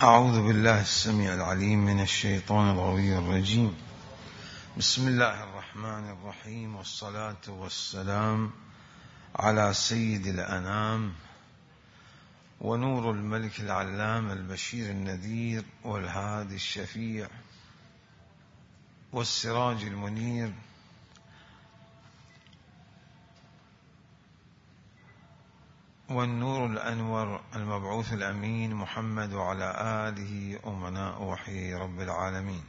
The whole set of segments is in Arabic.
أعوذ بالله السميع العليم من الشيطان الغوي الرجيم. بسم الله الرحمن الرحيم، والصلاة والسلام على سيد الأنام ونور الملك العلام البشير النذير والهادي الشفيع والسراج المنير والنور الأنور المبعوث الأمين محمد وعلى آله أمناء وحي رب العالمين.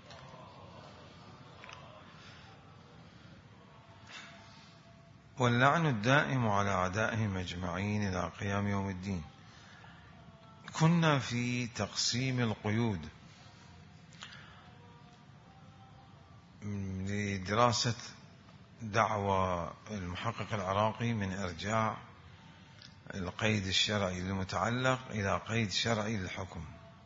واللعن الدائم على أعدائهم أجمعين إلى قيام يوم الدين. كنا في تقسيم القيود لدراسة دعوى المحقق العراقي من إرجاع القيد الشرعي للمتعلق إلى قيد شرعي للحكم.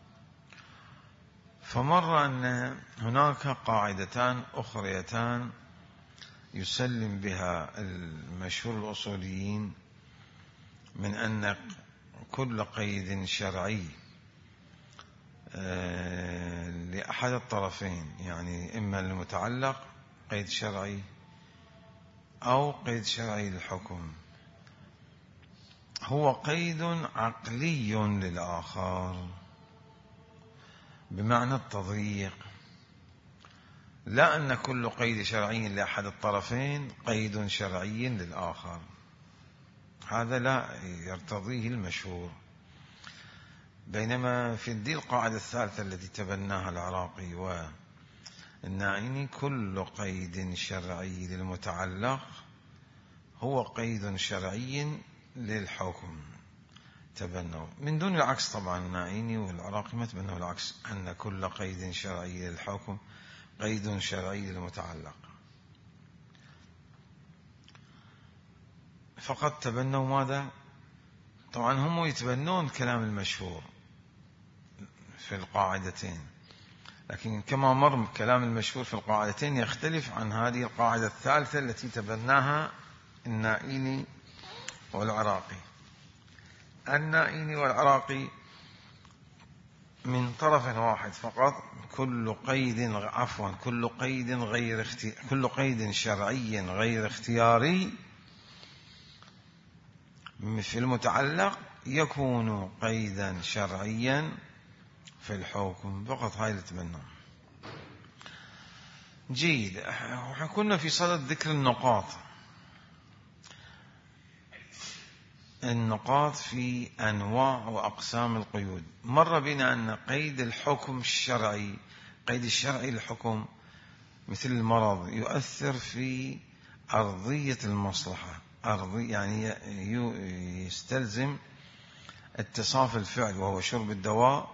فمر أن هناك قاعدتان أخريتان يسلم بها المشهور الأصوليين من أن كل قيد شرعي لأحد الطرفين، يعني إما للمتعلق قيد شرعي أو قيد شرعي للحكم، هو قيد عقلي للآخر بمعنى التضييق، لا أن كل قيد شرعي لأحد الطرفين قيد شرعي للآخر، هذا لا يرتضيه المشهور. بينما في دي القاعدة الثالثة التي تبناها العراقي والناعيني، كل قيد شرعي للمتعلق هو قيد شرعي للحكم. تبنوا من دون العكس، طبعا الناعيني والعراقي ما تبنوا العكس، أن كل قيد شرعي للحكم قيد شرعي للمتعلق، فقد تبنوا ماذا؟ طبعا هم يتبنون كلام المشهور في القاعدتين، لكن كما مر كلام المشهور في القاعدتين يختلف عن هذه القاعدة الثالثة التي تبناها الناعيني والعراقي. الناعيني والعراقي من طرف واحد فقط، كل قيد شرعي غير اختياري في المتعلق يكون قيدا شرعيا في الحكم فقط. هاي اللي تبناه. جيد. كنا في صدد ذكر النقاط في أنواع وأقسام القيود. مر بنا أن قيد الحكم الشرعي، قيد الشرعي للحكم مثل المرض، يؤثر في أرضية المصلحة، يعني يستلزم اتصاف الفعل وهو شرب الدواء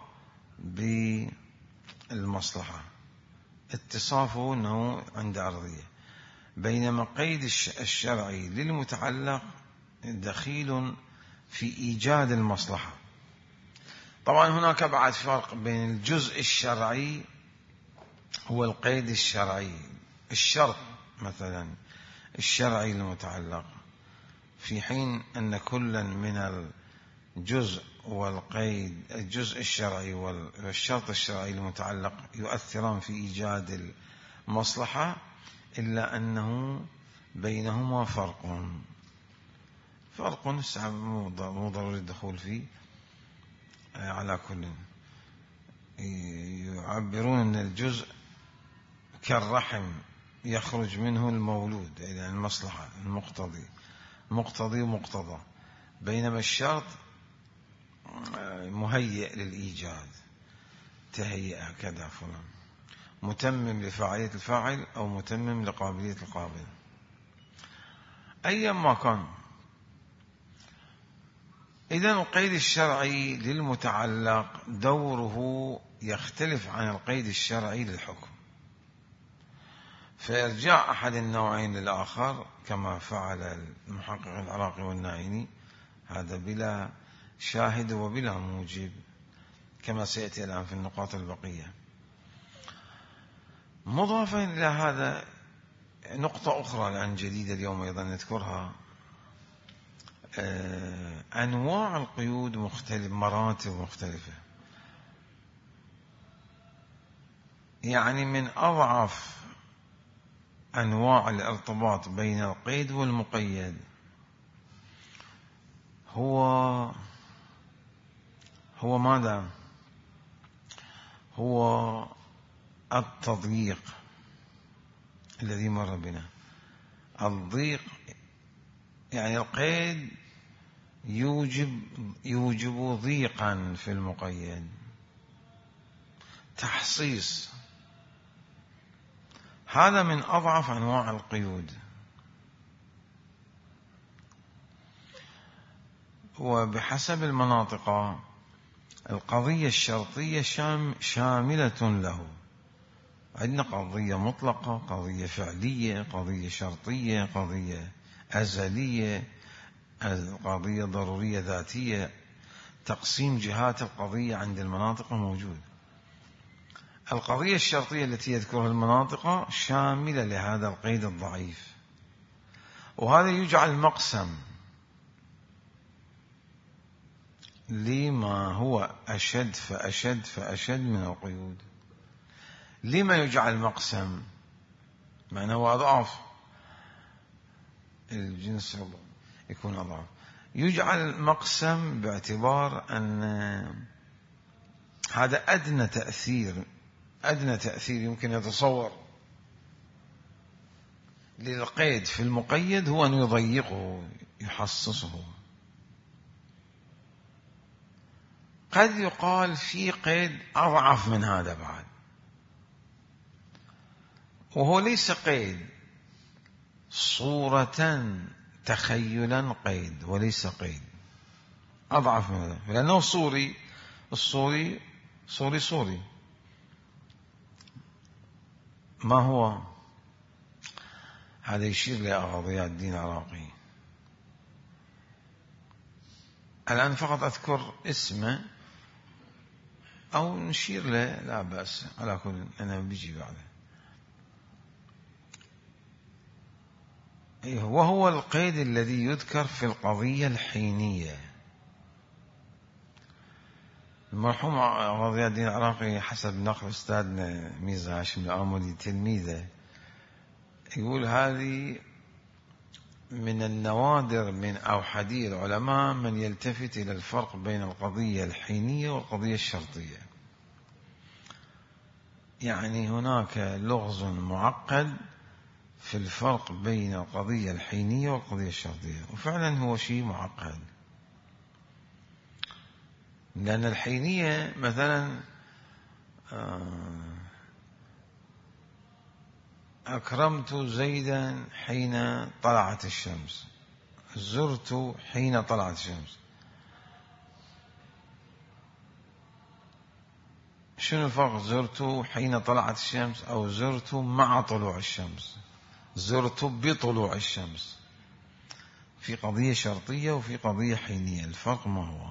بالمصلحة، اتصافه أنه عند أرضية. بينما قيد الشرعي للمتعلق دخيل في إيجاد المصلحة. طبعا هناك بعد فرق بين الجزء الشرعي والقيد الشرعي. الشرط مثلا الشرعي المتعلق، في حين أن كلا من الجزء والقيد، الجزء الشرعي والشرط الشرعي المتعلق يؤثران في إيجاد المصلحة، إلا أنه بينهما فرق مو ضروري الدخول فيه. على كل يعبرون أن الجزء كالرحم يخرج منه المولود، يعني المصلحة، مقتضي ومقتضى، بينما الشرط مهيئ للإيجاد، تهيئة كذا فلان، متمم لفاعلية الفاعل أو متمم لقابلية القابل. أيما كان، إذن القيد الشرعي للمتعلق دوره يختلف عن القيد الشرعي للحكم، فيرجع أحد النوعين للآخر كما فعل المحقق العراقي والناعيني، هذا بلا شاهد وبلا موجب، كما سيأتي الآن في النقاط البقية. مضافا إلى هذا نقطة أخرى الآن جديدة اليوم أيضا نذكرها، أنواع القيود مراتب مختلفة. يعني من أضعف أنواع الارتباط بين القيد والمقيد هو ماذا؟ هو التضييق الذي مر بنا. الضيق يعني القيد يوجب ضيقا في المقيد، تحصيص. هذا من أضعف أنواع القيود. وبحسب المناطق القضية الشرطية شاملة له. عندنا قضية مطلقة، قضية فعلية، قضية شرطية، قضية أزلية، قضية ضرورية ذاتية. تقسيم جهات القضية عند المناطق موجود. القضية الشرطية التي يذكرها المناطق شاملة لهذا القيد الضعيف، وهذا يجعل مقسم لما هو أشد فأشد من القيود. لما يجعل مقسم؟ معناه هو أضعف، الجنس يكون أضعف. يجعل مقسم باعتبار أن هذا أدنى تأثير يمكن يتصور للقيد في المقيد هو أن يضيقه، يحصصه. قد يقال في قيد أضعف من هذا بعد، وهو ليس قيد، صورة تخيلا قيد وليس قيد، أضعف من هذا، لأنه الصوري ما هو؟ هذا يشير لأغاضيات الدين العراقي. الآن فقط أذكر اسمه أو نشير له، لا بأس، على كل أنا بيجي بعده. وهو القيد الذي يذكر في القضية الحينية. المرحوم غاضي الدين العراقي حسب نقل أستاذنا ميزة هاشم الآملي تلميذه يقول هذه من النوادر من أوحدي العلماء من يلتفت إلى الفرق بين القضية الحينية والقضية الشرطية. يعني هناك لغز معقد في الفرق بين القضية الحينية والقضية الشرطية، وفعلا هو شيء معقد. لأن الحينية مثلا أكرمت زيدا حين طلعت الشمس، زرت حين طلعت الشمس. شنو الفرق؟ زرت حين طلعت الشمس أو زرت مع طلوع الشمس، زرت بطلوع الشمس. في قضية شرطية وفي قضية حينية، الفرق ما هو؟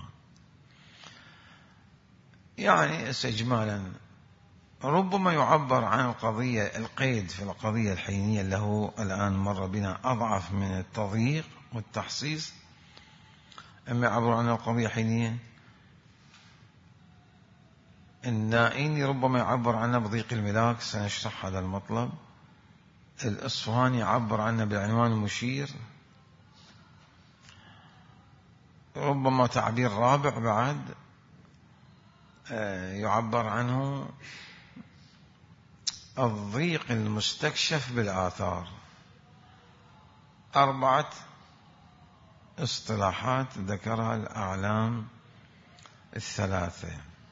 يعني استجمالا ربما يعبر عن القيد في القضية الحينية اللي هو الآن مر بنا أضعف من التضييق والتحصيص. أما يعبر عن القضية الحينية النائيني ربما يعبر عنه بضيق الملاك، سنشرح هذا المطلب. الإصفهاني يعبر عنه بالعنوان المشير. ربما تعبير رابع بعد يعبر عنه الضيق المستكشف بالآثار. 4 اصطلاحات ذكرها الأعلام 3،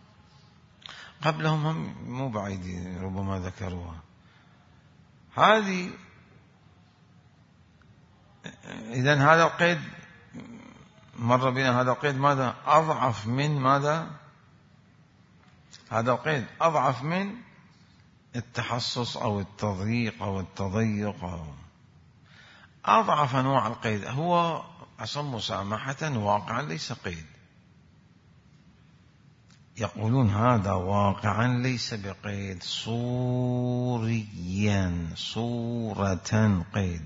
قبلهم هم مو بعيدين ربما ذكروها. هذه إذن هذا القيد مر بنا، هذا القيد ماذا؟ أضعف من ماذا؟ هذا القيد أضعف من التحصص أو التضييق أو التضيق أو أضعف أنواع القيد. هو أصلا مسامحة واقعا ليس قيد. يقولون هذا واقعا ليس بقيد، صوريا، صورة قيد.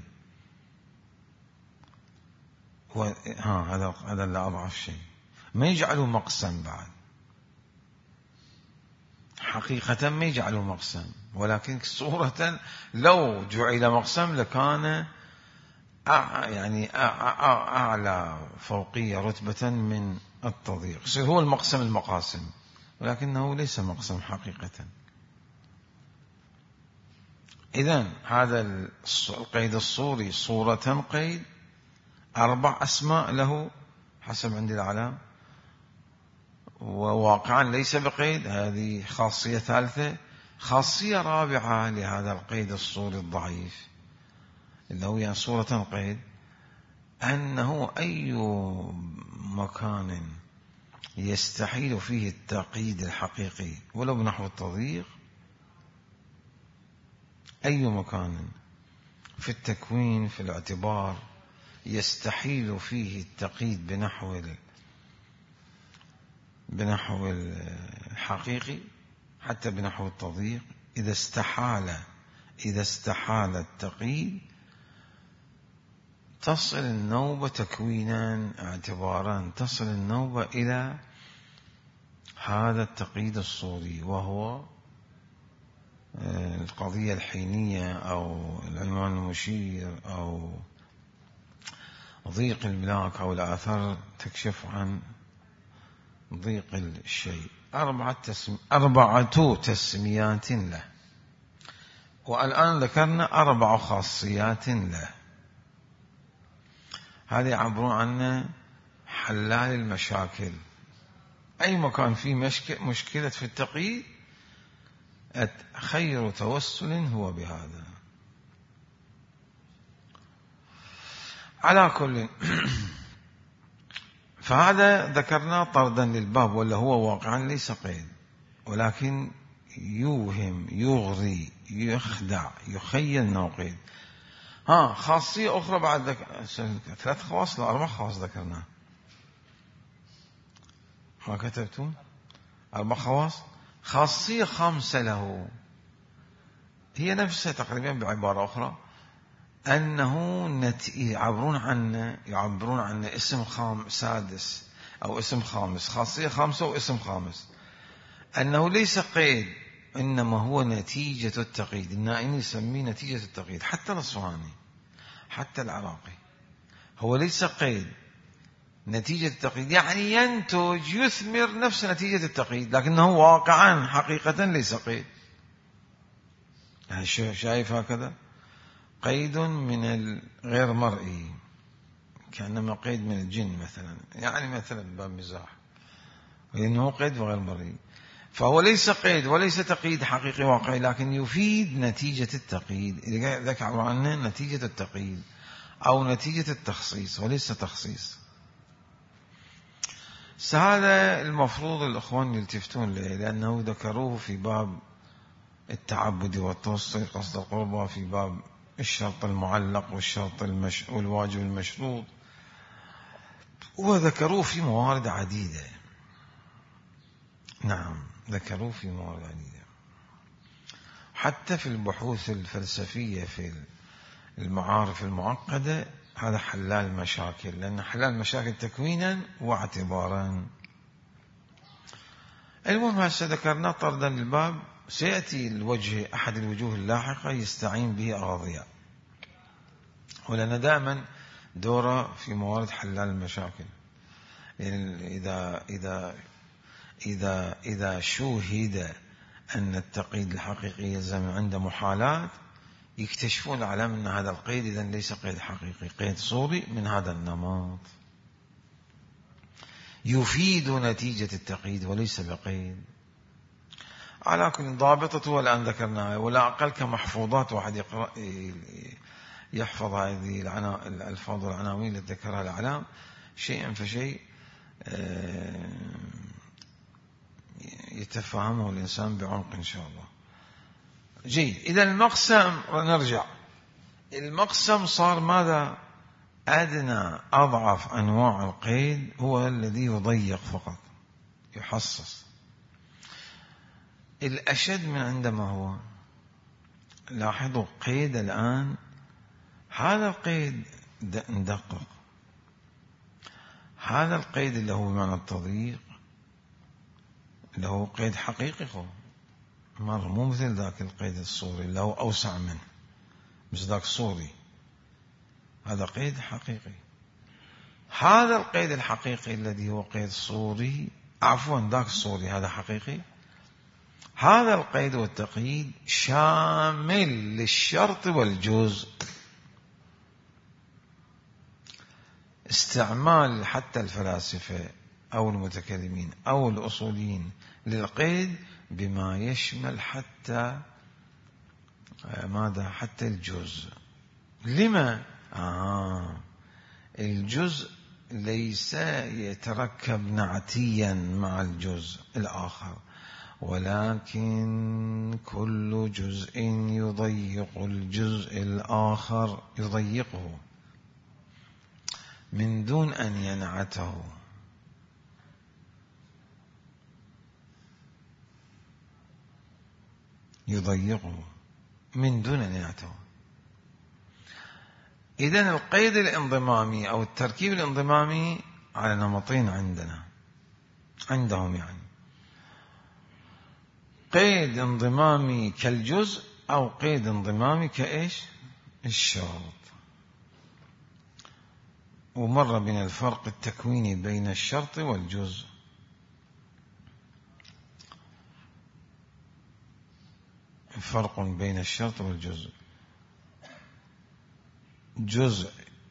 هذا اللي أضعف شيء. ما يجعلوا مقسم بعد، حقيقة ما يجعله مقسم، ولكن صورة لو جعل مقسم لكان يعني أعلى فوقية رتبة من التضييق، يصير هو المقسم المقاسم، ولكنه ليس مقسم حقيقة. إذن هذا القيد الصوري صورة قيد، 4 أسماء له حسب عندي العلام، وواقعا ليس بقيد، هذه خاصية ثالثة. خاصية رابعة لهذا القيد الصوري الضعيف اللي هو يعني صورة قيد، أنه أي مكان يستحيل فيه التقييد الحقيقي ولو بنحو التضييق، أي مكان في التكوين في الاعتبار يستحيل فيه التقييد بنحو الحقيقي حتى بنحو التضييق، إذا استحال التقييد تصل النوبة تكوينا اعتبارا، تصل النوبة إلى هذا التقييد الصوري، وهو القضية الحينية أو العنوان المشير أو ضيق الملاك أو الآثار تكشف عن ضيق الشيء. 4 تسميات له، والآن ذكرنا 4 خاصيات له. هذه يعبرون عنه حلال المشاكل. أي مكان فيه مشكلة في التقييد خير توسل هو بهذا. على كل فهذا ذكرناه طردا للباب، ولا هو واقعا ليس قيد، ولكن يوهم يغري يخدع يخيل انه قيد. خاصية أخرى بعد 3 خواص لا 4 خواص ذكرناه، ما كتبتم 4 خواص. خاصية 5 له هي نفسها تقريبا بعبارة أخرى، أنه يعبرون عنه اسم سادس أو اسم خامس، خاصية 5 واسم خامس، أنه ليس قيد إنما هو نتيجة التقييد. النائني يسميه نتيجة التقييد، حتى الأصفهاني حتى العراقي، هو ليس قيد نتيجة التقييد، يعني ينتج يثمر نفس نتيجة التقييد، لكنه واقعا حقيقة ليس قيد. شايف هكذا قيد من الغير مرئي، كأنما قيد من الجن مثلا، يعني مثلا باب مزاح، لأنه قيد غير مرئي، فهو ليس قيد وليس تقييد حقيقي واقعي، لكن يفيد نتيجة التقييد. ذكروا عنه نتيجة التقييد أو نتيجة التخصيص وليس تخصيص. هذا المفروض الأخوان يلتفتون له، لأنه ذكروه في باب التعبد والتوسل قصد القربى، في باب الشرط المعلق والشرط والواجب المشروط، وذكروه في موارد عديدة. نعم ذكروه في موارد عديدة، حتى في البحوث الفلسفية في المعارف المعقدة. هذا حلال مشاكل، لأن حلال مشاكل تكوينا واعتبارا. المهم هسه ذكرنا طردا للباب، سيأتي الوجه أحد الوجوه اللاحقة يستعين به أغاضياء، ولنا دائما دورة في موارد حلال المشاكل. يعني إذا شوهد أن التقييد الحقيقي يلزم عند محالات، يكتشفون العلم أن هذا القيد إذا ليس قيد حقيقي، قيد صوري من هذا النمط يفيد نتيجة التقييد وليس بقيد. على كل ضابطته والآن ذكرناها، ولا أقل كمحفوظات، واحد يقرأ يحفظ هذه الألفاظ والعناوين التي ذكرها الأعلام شيئا فشيء يتفهمه الإنسان بعمق إن شاء الله. جيد. إذا المقسم نرجع، المقسم صار ماذا؟ أدنى أضعف أنواع القيد هو الذي يضيق فقط يحصص. الأشد من عندما هو، لاحظوا قيد الآن، هذا القيد ندقق، هذا القيد اللي هو بمعنى التضييق اللي هو قيد حقيقي، مرة مو مثل ذاك القيد الصوري اللي هو أوسع منه، مش ذاك صوري، هذا قيد حقيقي. هذا القيد الحقيقي الذي هو قيد صوري، عفوا ذاك الصوري هذا حقيقي. هذا القيد والتقييد شامل للشرط والجزء. استعمال حتى الفلاسفة أو المتكلمين أو الأصوليين للقيد بما يشمل حتى ماذا؟ حتى الجزء. لما؟ الجزء ليس يتركب نعتيا مع الجزء الآخر، ولكن كل جزء يضيق الجزء الآخر، يضيقه من دون أن ينعته. يضيقه من دون أن ينعته. إذن القيد الانضمامي أو التركيب الانضمامي على نمطين عندهم يعني قيد انضمامي كالجزء أو قيد انضمامي كإيش؟ الشرط. ومر بين الفرق التكويني بين الشرط والجزء. فرق بين الشرط والجزء. جزء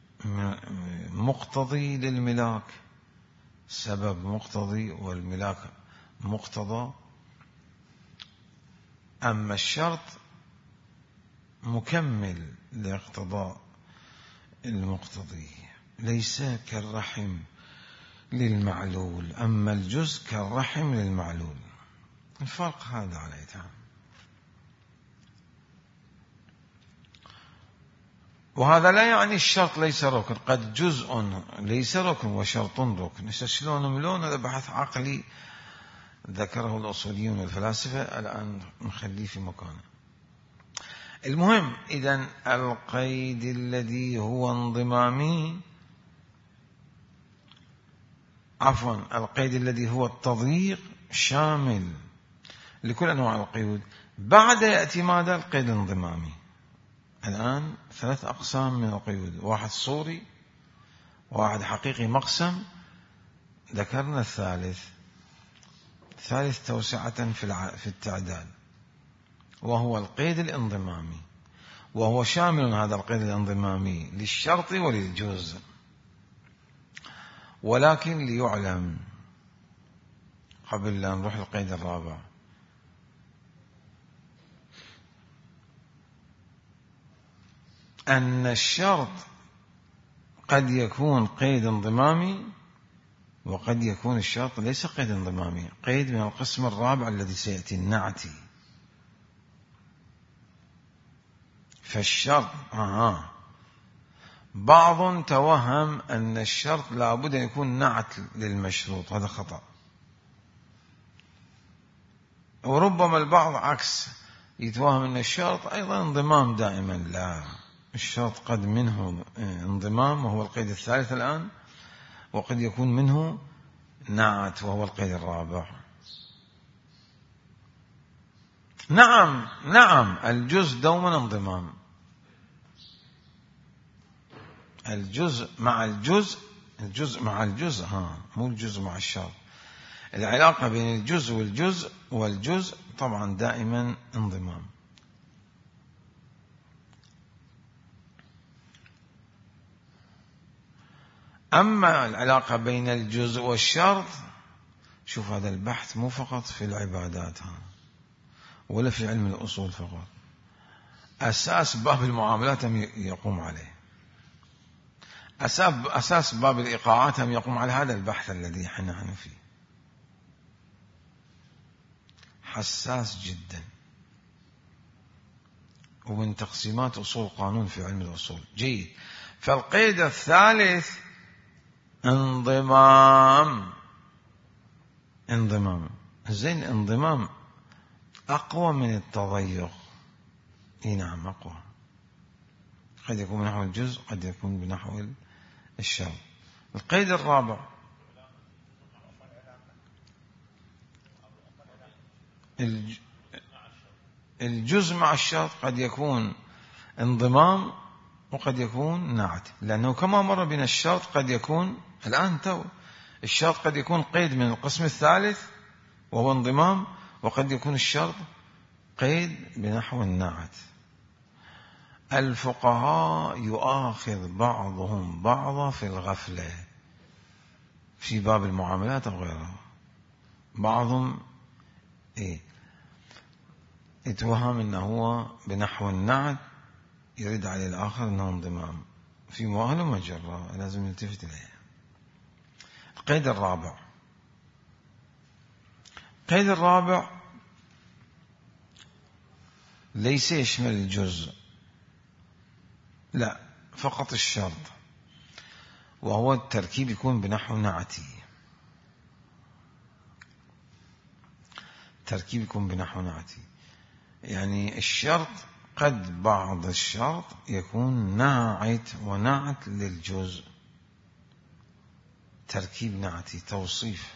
مقتضي للملاك، سبب مقتضي والملاك مقتضى، أما الشرط مكمل لاقتضاء المقتضي، ليس كالرحم للمعلول، أما الجزء كالرحم للمعلول. الفرق هذا على إتمام. وهذا لا يعني الشرط ليس ركن، قد جزء ليس ركن وشرط ركن. شلون ملون؟ هذا بحث عقلي ذكره الأصوليون والفلاسفة، الآن نخليه في مكانه. المهم إذن القيد الذي هو انضمامي، القيد الذي هو التضييق شامل لكل أنواع القيود. بعد يأتي ماذا؟ القيد الانضمامي. الآن 3 أقسام من القيود، واحد صوري، واحد حقيقي مقسم، ذكرنا الثالث توسعة في التعداد، وهو القيد الانضمامي، وهو شامل هذا القيد الانضمامي للشرط وللجزء. ولكن ليعلم قبل لا نروح القيد الرابع، أن الشرط قد يكون قيد انضمامي، وقد يكون الشرط ليس قيد انضمامي، قيد من القسم الرابع الذي سيأتي، النعتي. فالشرط بعض توهم أن الشرط لابد أن يكون نعت للمشروط، هذا خطأ. وربما البعض عكس، يتوهم أن الشرط أيضا انضمام دائما. لا، الشرط قد منه انضمام وهو القيد الثالث الآن، وقد يكون منه نعت وهو القيد الرابع. نعم الجزء دوما انضمام، الجزء مع الجزء مو الجزء مع الشرط. العلاقة بين الجزء والجزء طبعا دائما انضمام. أما العلاقة بين الجزء والشرط، شوف هذا البحث مو فقط في العبادات ولا في علم الأصول فقط، أساس باب المعاملات هم يقوم عليه، أساس باب الإيقاعات هم يقوم على هذا البحث الذي نحن فيه. حساس جدا، ومن تقسيمات أصول قانون في علم الأصول. جيد. فالقيد الثالث انضمام. زين، انضمام أقوى من التضيق. نعم أقوى، قد يكون بنحو الجزء، قد يكون بنحو الشرط. القيد الرابع، الجزء مع الشرط قد يكون انضمام وقد يكون نعت، لأنه كما مر بنا الشرط قد يكون الآن الشرط قد يكون قيد من القسم الثالث وهو انضمام، وقد يكون الشرط قيد بنحو النعت. الفقهاء يؤاخذ بعضهم بعضا في الغفلة في باب المعاملات أو غيرها. بعضهم يتوهم أنه هو بنحو النعت يرد عليه الآخر أنه انضمام، في مؤهل ومجرة لازم نلتفت إليه. القيد الرابع، القيد الرابع ليس يشمل الجزء، لا فقط الشرط، وهو التركيب يكون بنحو نعتي. تركيب يكون بنحو نعتي، يعني الشرط قد بعض الشرط يكون ناعت ونعت للجزء، تركيب نعتي توصيف.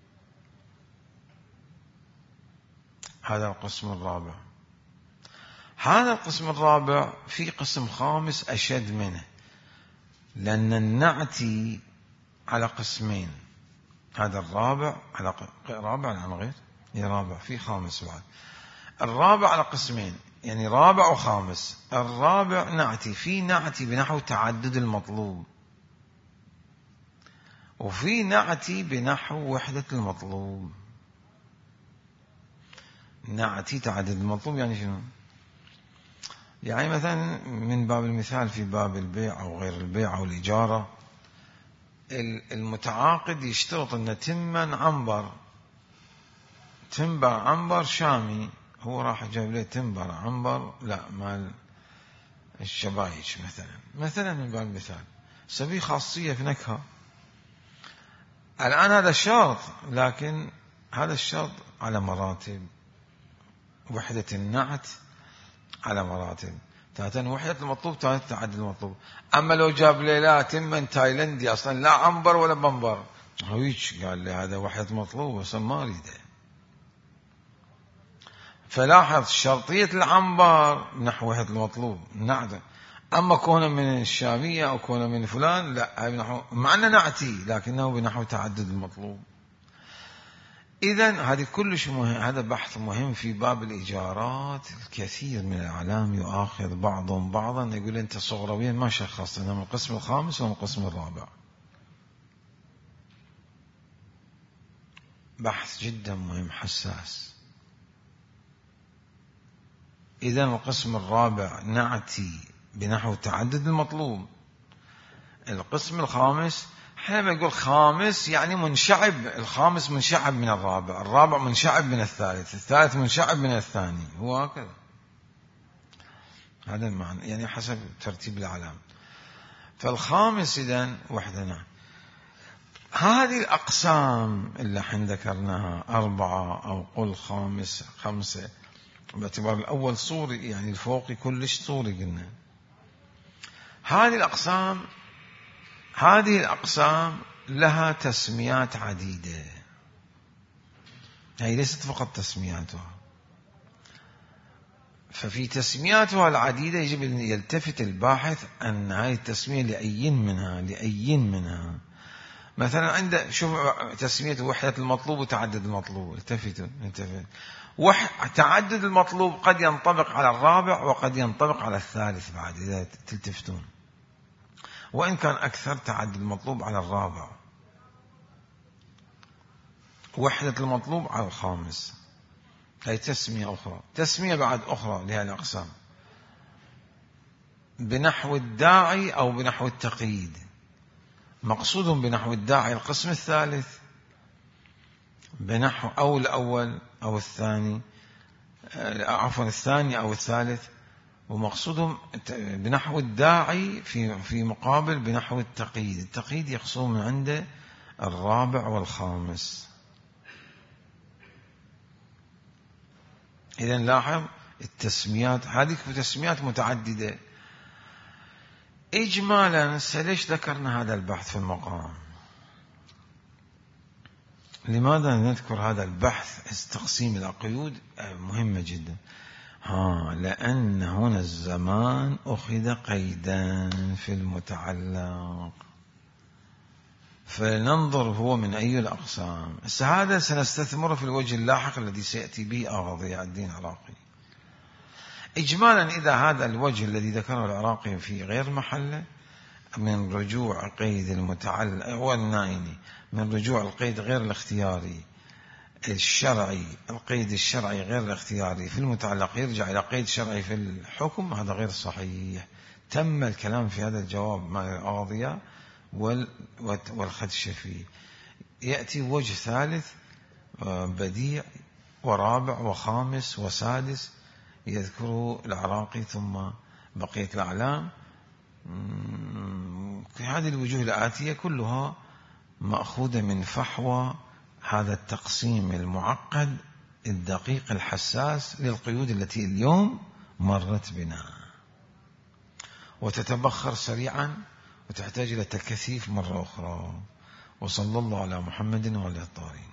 هذا القسم الرابع. هذا القسم الرابع في قسم خامس أشد منه، لأن النعتي على قسمين. هذا الرابع على رابع عن غير رابع، في خامس بعد. الرابع على قسمين، يعني رابع وخامس. الرابع نعتي، في نعتي بنحو تعدد المطلوب، وفي نعتي بنحو وحدة المطلوب. نعتي تعدد المطلوب يعني شنو؟ يعني مثلا من باب المثال في باب البيع أو غير البيع أو الإجارة، المتعاقد يشترط أن تما عنبر، تنبر عنبر شامي، هو راح جاب له تنبر عنبر لا مال الشبايش مثلا من باب المثال، سبيه خاصية في نكهة. الآن هذا شرط، لكن هذا الشرط على مراتب، وحدة النعت على مراتب، تاتن وحدة المطلوب تاتن تعدد المطلوب. أما لو جاب لي لا تمن تايلندي أصلا لا عنبر ولا بنبر، هويش قال لي هذا وحدة مطلوب أصلا ما أريده. فلاحظ شرطية العنبر نحو وحدة المطلوب نعت، أما كونه من الشامية أو كونه من فلان لا، بنحو مع أنه نعتي لكنه بنحو تعدد المطلوب. إذن هذه كلش مهم، هذا بحث مهم في باب الإيجارات. الكثير من الإعلام يؤاخذ بعضهم بعضا، يقول أنت صغرويا ما شخصت أنا من القسم الخامس ومن القسم الرابع. بحث جدا مهم حساس. إذن القسم الرابع نعتي بنحو تعدد المطلوب. القسم الخامس، حينما يقول خامس يعني منشعب، الخامس منشعب من الرابع، الرابع منشعب من الثالث، الثالث منشعب من الثاني، هو هكذا. هذا المعنى، يعني حسب ترتيب الأعلام. فالخامس إذن وحدنا. هذه الأقسام اللي حين ذكرناها 4 أو قل خمسة، باعتبار الأول صوري يعني الفوقي كلش صوري قلنا. هذه الأقسام لها تسميات عديدة، هي ليست فقط تسمياتها. ففي تسمياتها العديدة يجب أن يلتفت الباحث أن هذه التسمية لأي منها. مثلا عند شوف تسمية وحدة المطلوب وتعدد المطلوب، التفتوا. تعدد المطلوب قد ينطبق على الرابع وقد ينطبق على الثالث بعد إذا تلتفتون، وإن كان أكثر تعدد المطلوب على الرابع، وحدة المطلوب على الخامس. هي تسمية أخرى. تسمية بعد أخرى لها الأقسام، بنحو الداعي أو بنحو التقييد. مقصود بنحو الداعي القسم الثالث، بنحو أو الأول أو الثاني، عفوا الثاني أو الثالث، ومقصودهم بنحو الداعي في مقابل بنحو التقييد. التقييد يقصد من عنده الرابع والخامس. إذن لاحظ التسميات هذه تسميات متعددة. إجمالا ليش ذكرنا هذا البحث في المقام؟ لماذا نذكر هذا البحث؟ تقسيم القيود مهمة جدا. لأن هنا الزمان أخذ قيدا في المتعلق، فلننظر هو من أي الأقسام. هذا سنستثمر في الوجه اللاحق الذي سيأتي به ضياء الدين العراقي. إجمالا، إذا هذا الوجه الذي ذكره العراقي في غير محله من رجوع قيد المتعلق والنائني، من رجوع القيد غير الاختياري الشرعي، القيد الشرعي غير الاختياري في المتعلق يرجع إلى قيد شرعي في الحكم، هذا غير صحيح. تم الكلام في هذا الجواب مع القاضية والخدشفي. يأتي وجه ثالث بديع ورابع وخامس وسادس يذكره العراقي، ثم بقية الأعلام. هذه الوجوه الآتية كلها مأخوذة من فحوى هذا التقسيم المعقد الدقيق الحساس للقيود التي اليوم مرت بنا، وتتبخر سريعا وتحتاج إلى تكثيف مرة أخرى. وصلى الله على محمد وعلى الطاهرين.